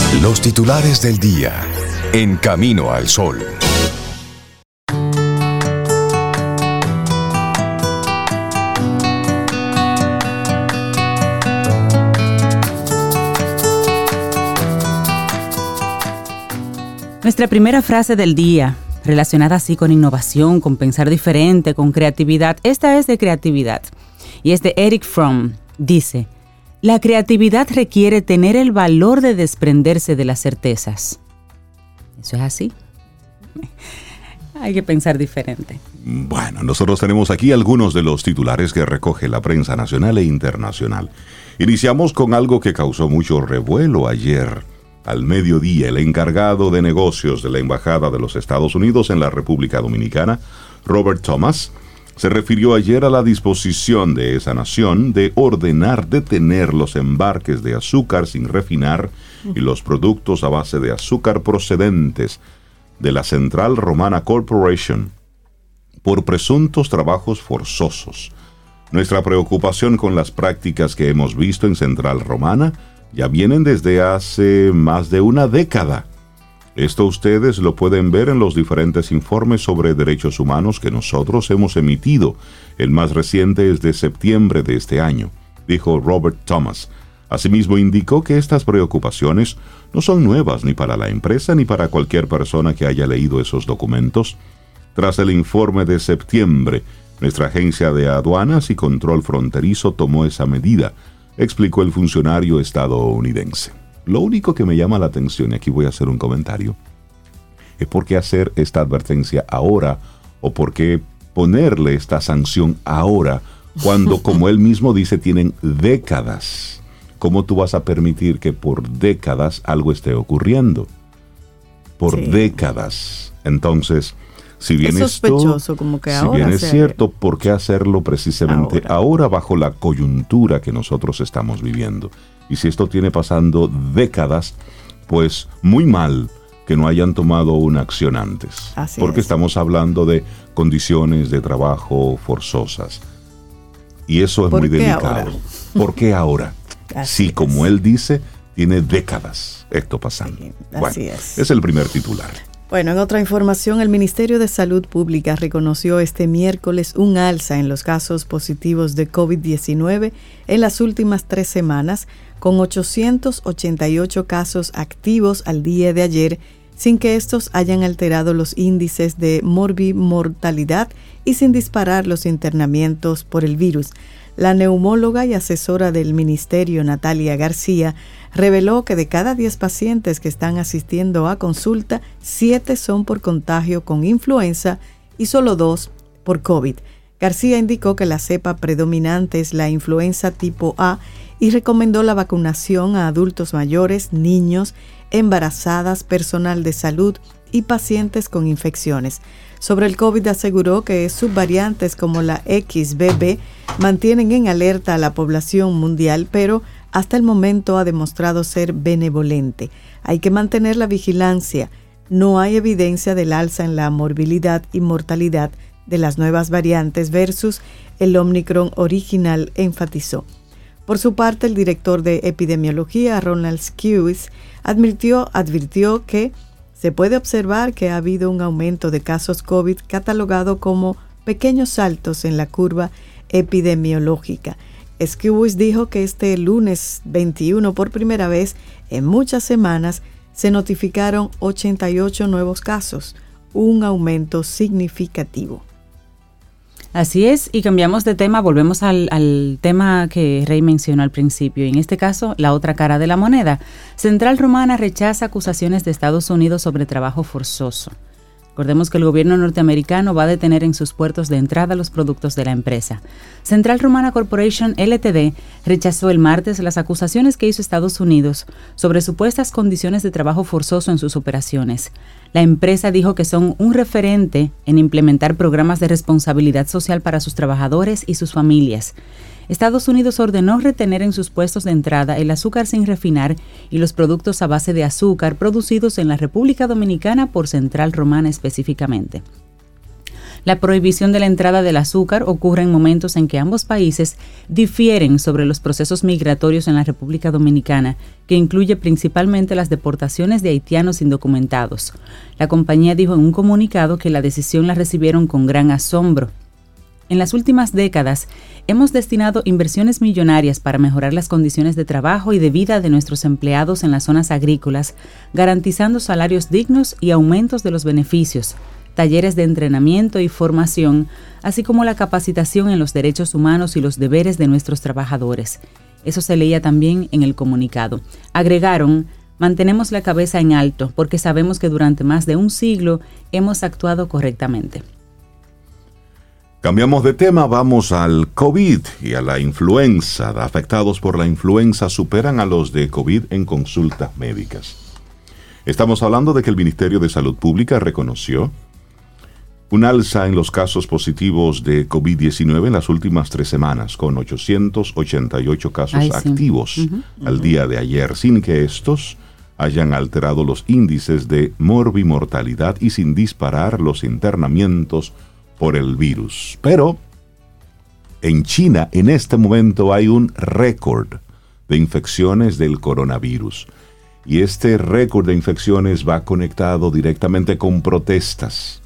Los titulares del día en Camino al Sol. Nuestra primera frase del día, relacionada así con innovación, con pensar diferente, con creatividad, esta es de creatividad y es de Eric Fromm. Dice: la creatividad requiere tener el valor de desprenderse de las certezas. ¿Eso es así? Hay que pensar diferente. Bueno, nosotros tenemos aquí algunos de los titulares que recoge la prensa nacional e internacional. Iniciamos con algo que causó mucho revuelo ayer. Al mediodía, el encargado de negocios de la Embajada de los Estados Unidos en la República Dominicana, Robert Thomas, se refirió ayer a la disposición de esa nación de ordenar detener los embarques de azúcar sin refinar y los productos a base de azúcar procedentes de la Central Romana Corporation por presuntos trabajos forzosos. Nuestra preocupación con las prácticas que hemos visto en Central Romana ya vienen desde hace más de una década. Esto ustedes lo pueden ver en los diferentes informes sobre derechos humanos que nosotros hemos emitido. El más reciente es de septiembre de este año, dijo Robert Thomas. Asimismo indicó que estas preocupaciones no son nuevas ni para la empresa ni para cualquier persona que haya leído esos documentos. Tras el informe de septiembre, nuestra agencia de aduanas y control fronterizo tomó esa medida, explicó el funcionario estadounidense. Lo único que me llama la atención, y aquí voy a hacer un comentario, es por qué hacer esta advertencia ahora o por qué ponerle esta sanción ahora cuando, como él mismo dice, tienen décadas. ¿Cómo tú vas a permitir que por décadas algo esté ocurriendo? Por décadas. Entonces, si bien es sospechoso, como que ahora, si bien es cierto, ¿por qué hacerlo precisamente ahora bajo la coyuntura que nosotros estamos viviendo? Y si esto tiene pasando décadas, pues muy mal que no hayan tomado una acción antes. Porque estamos hablando de condiciones de trabajo forzosas. Y eso es muy delicado. ¿Por qué ahora? Sí, como él dice, tiene décadas esto pasando. Bueno, es el primer titular. Bueno, en otra información, el Ministerio de Salud Pública reconoció este miércoles un alza en los casos positivos de COVID-19 en las últimas 3 semanas, con 888 casos activos al día de ayer, sin que estos hayan alterado los índices de morbimortalidad y sin disparar los internamientos por el virus. La neumóloga y asesora del ministerio, Natalia García, reveló que de cada 10 pacientes que están asistiendo a consulta, 7 son por contagio con influenza y solo 2 por COVID. García indicó que la cepa predominante es la influenza tipo A y recomendó la vacunación a adultos mayores, niños, embarazadas, personal de salud y pacientes con infecciones. Sobre el COVID aseguró que subvariantes como la XBB mantienen en alerta a la población mundial, pero hasta el momento ha demostrado ser benevolente. Hay que mantener la vigilancia. No hay evidencia del alza en la morbilidad y mortalidad de las nuevas variantes versus el Omicron original, enfatizó. Por su parte, el director de epidemiología, Ronald Skewis, advirtió que se puede observar que ha habido un aumento de casos COVID catalogado como pequeños saltos en la curva epidemiológica. Skewis dijo que este lunes 21, por primera vez en muchas semanas, se notificaron 88 nuevos casos, un aumento significativo. Así es, y cambiamos de tema, volvemos al tema que Rey mencionó al principio, y en este caso, la otra cara de la moneda. Central Romana rechaza acusaciones de Estados Unidos sobre trabajo forzoso. Recordemos que el gobierno norteamericano va a detener en sus puertos de entrada los productos de la empresa. Central Romana Corporation Ltd. rechazó el martes las acusaciones que hizo Estados Unidos sobre supuestas condiciones de trabajo forzoso en sus operaciones. La empresa dijo que son un referente en implementar programas de responsabilidad social para sus trabajadores y sus familias. Estados Unidos ordenó retener en sus puestos de entrada el azúcar sin refinar y los productos a base de azúcar producidos en la República Dominicana por Central Romana específicamente. La prohibición de la entrada del azúcar ocurre en momentos en que ambos países difieren sobre los procesos migratorios en la República Dominicana, que incluye principalmente las deportaciones de haitianos indocumentados. La compañía dijo en un comunicado que la decisión la recibieron con gran asombro. En las últimas décadas, hemos destinado inversiones millonarias para mejorar las condiciones de trabajo y de vida de nuestros empleados en las zonas agrícolas, garantizando salarios dignos y aumentos de los beneficios, talleres de entrenamiento y formación, así como la capacitación en los derechos humanos y los deberes de nuestros trabajadores. Eso se leía también en el comunicado. Agregaron: mantenemos la cabeza en alto porque sabemos que durante más de un siglo hemos actuado correctamente. Cambiamos de tema, vamos al COVID y a la influenza. Afectados por la influenza superan a los de COVID en consultas médicas. Estamos hablando de que el Ministerio de Salud Pública reconoció un alza en los casos positivos de COVID-19 en las últimas 3 semanas, con 888 casos activos al día de ayer, sin que estos hayan alterado los índices de morbimortalidad y sin disparar los internamientos por el virus. Pero en China en este momento hay un récord de infecciones del coronavirus. Y este récord de infecciones va conectado directamente con protestas,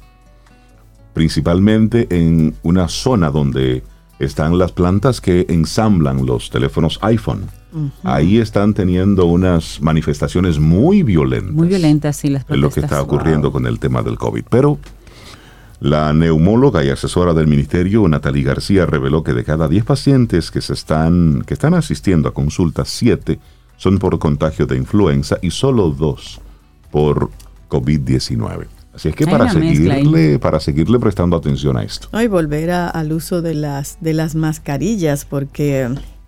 principalmente en una zona donde están las plantas que ensamblan los teléfonos iPhone. Ahí están teniendo unas manifestaciones muy violentas. Muy violentas, sí, las protestas. Es lo que está ocurriendo con el tema del COVID. Pero la neumóloga y asesora del ministerio, Natalie García, reveló que de cada 10 pacientes que están asistiendo a consultas, 7 son por contagio de influenza y solo 2 por COVID-19. Así es que para seguirle prestando atención a esto. Y volver al uso de las mascarillas, porque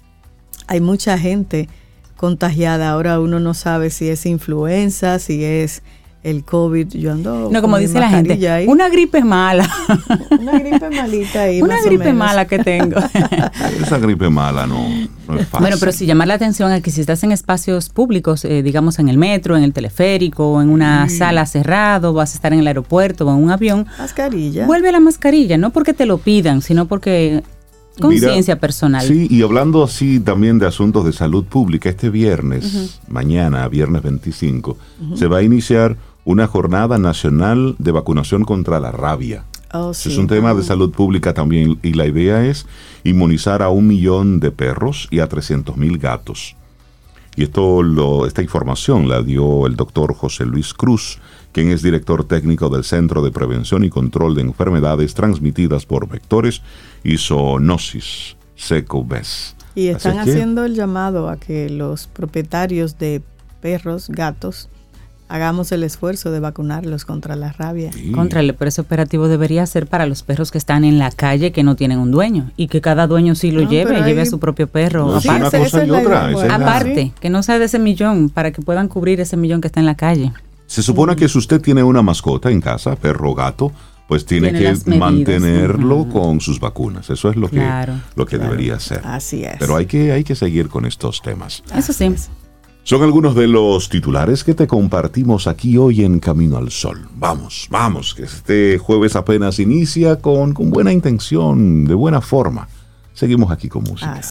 hay mucha gente contagiada. Ahora uno no sabe si es influenza, si es el COVID. Yo ando como dice la gente, ahí. Una gripe mala. Una gripe malita ahí. Una gripe mala que tengo. Esa gripe mala no es fácil. Bueno, pero si llamar la atención es que si estás en espacios públicos, digamos en el metro, en el teleférico, o en una sala cerrada, vas a estar en el aeropuerto o en un avión. Mascarilla. Vuelve a la mascarilla, no porque te lo pidan, sino porque conciencia personal. Sí, y hablando así también de asuntos de salud pública, este viernes, mañana, viernes 25, se va a iniciar una jornada nacional de vacunación contra la rabia. Sí. Es un tema de salud pública también, y la idea es inmunizar a 1 millón de perros y a 300,000 gatos. Y esta información la dio el doctor José Luis Cruz, quien es director técnico del Centro de Prevención y Control de Enfermedades Transmitidas por Vectores y Zoonosis, SECOVES. Y están haciendo el llamado a que los propietarios de perros, gatos, hagamos el esfuerzo de vacunarlos contra la rabia. Sí. Pero ese operativo debería ser para los perros que están en la calle, que no tienen un dueño, y que cada dueño sí lo lleve a su propio perro. No, una cosa y otra. Aparte, que no sea de ese millón, para que puedan cubrir ese millón que está en la calle. Se supone que si usted tiene una mascota en casa, perro o gato, pues tiene que mantenerlo con sus vacunas. Eso es lo que debería ser. Así es. Pero hay que seguir con estos temas. Eso sí. Son algunos de los titulares que te compartimos aquí hoy en Camino al Sol. Vamos, que este jueves apenas inicia con buena intención, de buena forma. Seguimos aquí con música.